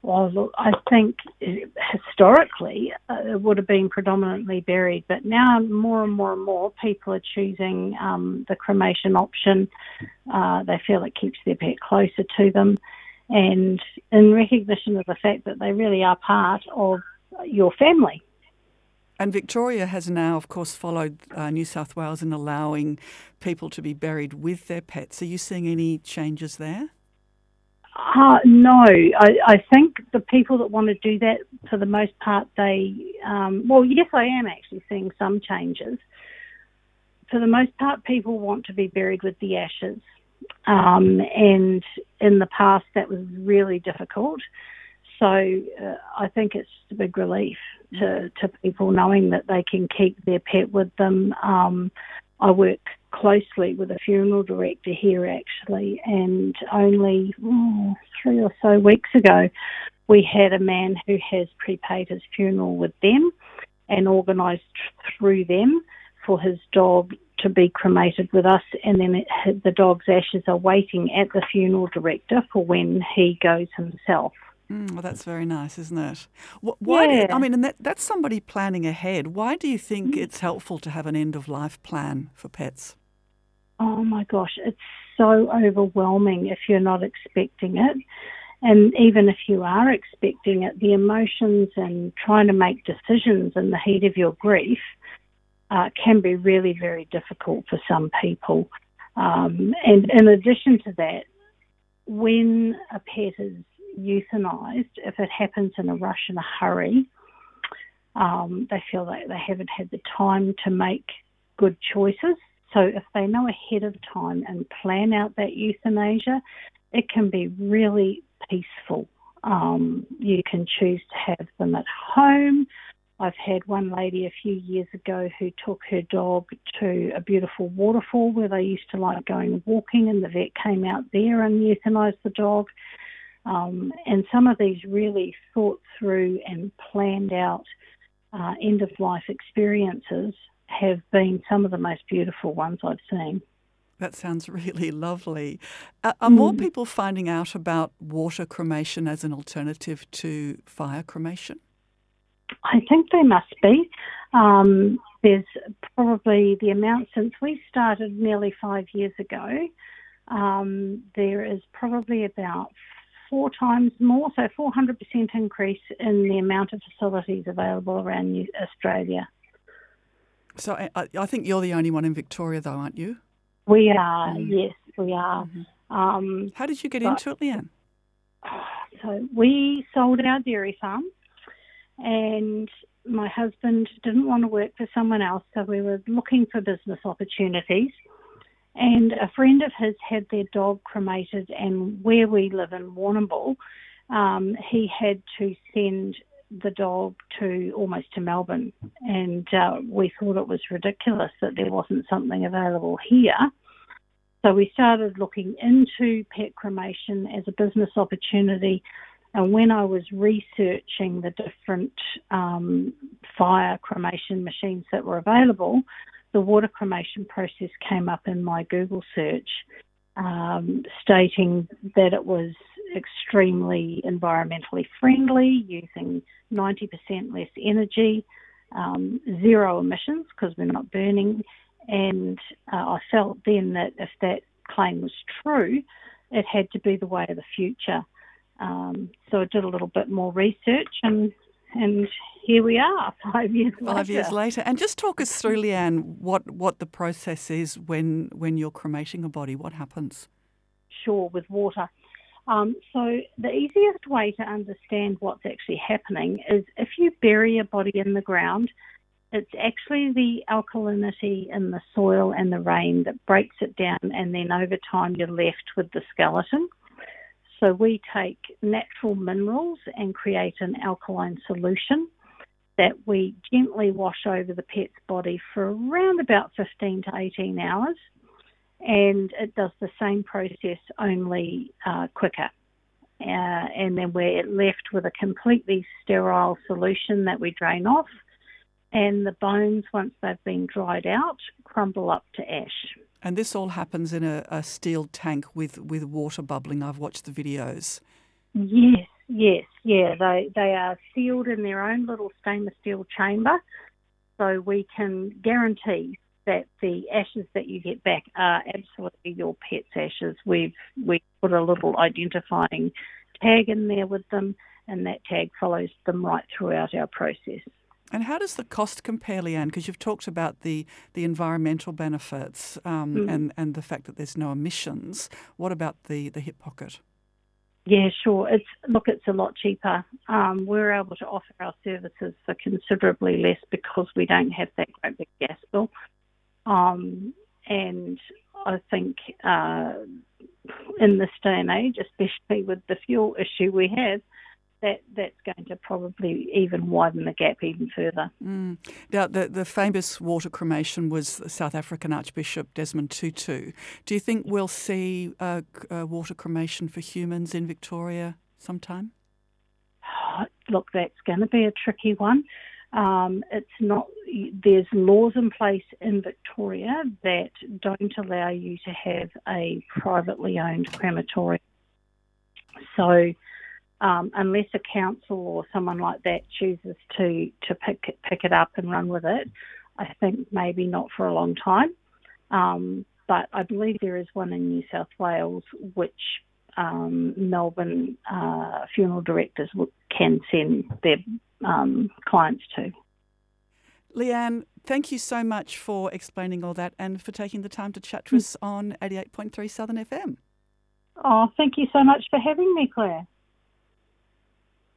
Well, look, I think historically it would have been predominantly buried, but now more and more and more people are choosing the cremation option. They feel it keeps their pet closer to them, and in recognition of the fact that they really are part of your family. And Victoria has now, of course, followed New South Wales in allowing people to be buried with their pets. Are you seeing any changes there? No, I think the people that want to do that, for the most part, yes, I am actually seeing some changes. For the most part, people want to be buried with the ashes. And in the past, that was really difficult. So I think it's a big relief to people knowing that they can keep their pet with them. I work closely with a funeral director here actually, and only 3 or so weeks ago we had a man who has prepaid his funeral with them and organised through them for his dog to be cremated with us, and then the dog's ashes are waiting at the funeral director for when he goes himself. Well, that's very nice, isn't it? Yeah. I mean, and that's somebody planning ahead. Why do you think it's helpful to have an end-of-life plan for pets? Oh my gosh, it's so overwhelming if you're not expecting it. And even if you are expecting it, the emotions and trying to make decisions in the heat of your grief can be really very difficult for some people. And in addition to that, when a pet is euthanized, if it happens in a rush and a hurry, they feel like they haven't had the time to make good choices. So if they know ahead of time and plan out that euthanasia, it can be really peaceful. You can choose to have them at home. I've had one lady a few years ago who took her dog to a beautiful waterfall where they used to like going walking, and the vet came out there and euthanized the dog. And some of these really thought through and planned out end-of-life experiences have been some of the most beautiful ones I've seen. That sounds really lovely. Are more people finding out about water cremation as an alternative to fire cremation? I think they must be. There's probably the amount since we started nearly 5 years ago, there is probably about 4 times more, so 400% increase in the amount of facilities available around Australia. So I think you're the only one in Victoria though, aren't you? We are, yes, we are. Mm-hmm. How did you get into it, Leanne? So we sold our dairy farm, and my husband didn't want to work for someone else, so we were looking for business opportunities. And a friend of his had their dog cremated, and where we live in Warrnambool, he had to send the dog almost to Melbourne, and we thought it was ridiculous that there wasn't something available here. So we started looking into pet cremation as a business opportunity, and when I was researching the different fire cremation machines that were available, the water cremation process came up in my Google search, stating that it was extremely environmentally friendly, using 90% less energy, 0 emissions because we're not burning. And I felt then that if that claim was true, it had to be the way of the future. So I did a little bit more research, and here we are 5 years later. 5 years later. And just talk us through, Leanne, what the process is when you're cremating a body. What happens? Sure, with water. So the easiest way to understand what's actually happening is if you bury a body in the ground, it's actually the alkalinity in the soil and the rain that breaks it down, and then over time you're left with the skeleton. So we take natural minerals and create an alkaline solution that we gently wash over the pet's body for around about 15 to 18 hours. And it does the same process, only quicker. And then we're left with a completely sterile solution that we drain off. And the bones, once they've been dried out, crumble up to ash. And this all happens in a steel tank with water bubbling. I've watched the videos. Yes, Yes, yeah. They are sealed in their own little stainless steel chamber, so we can guarantee that the ashes that you get back are absolutely your pet's ashes. We put a little identifying tag in there with them, and that tag follows them right throughout our process. And how does the cost compare, Leanne? Because you've talked about the environmental benefits and the fact that there's no emissions. What about the hip pocket? Yeah, sure. It's a lot cheaper. We're able to offer our services for considerably less because we don't have that great big gas bill. And I think in this day and age, especially with the fuel issue we have, that's going to probably even widen the gap even further. Now, the famous water cremation was the South African Archbishop Desmond Tutu. Do you think we'll see a water cremation for humans in Victoria sometime? Look, that's going to be a tricky one. It's not. There's laws in place in Victoria that don't allow you to have a privately owned crematorium. So, unless a council or someone like that chooses to pick it up and run with it, I think maybe not for a long time. But I believe there is one in New South Wales which Melbourne funeral directors can send their clients to. Leanne, thank you so much for explaining all that and for taking the time to chat to us on 88.3 Southern FM. Oh, thank you so much for having me, Claire.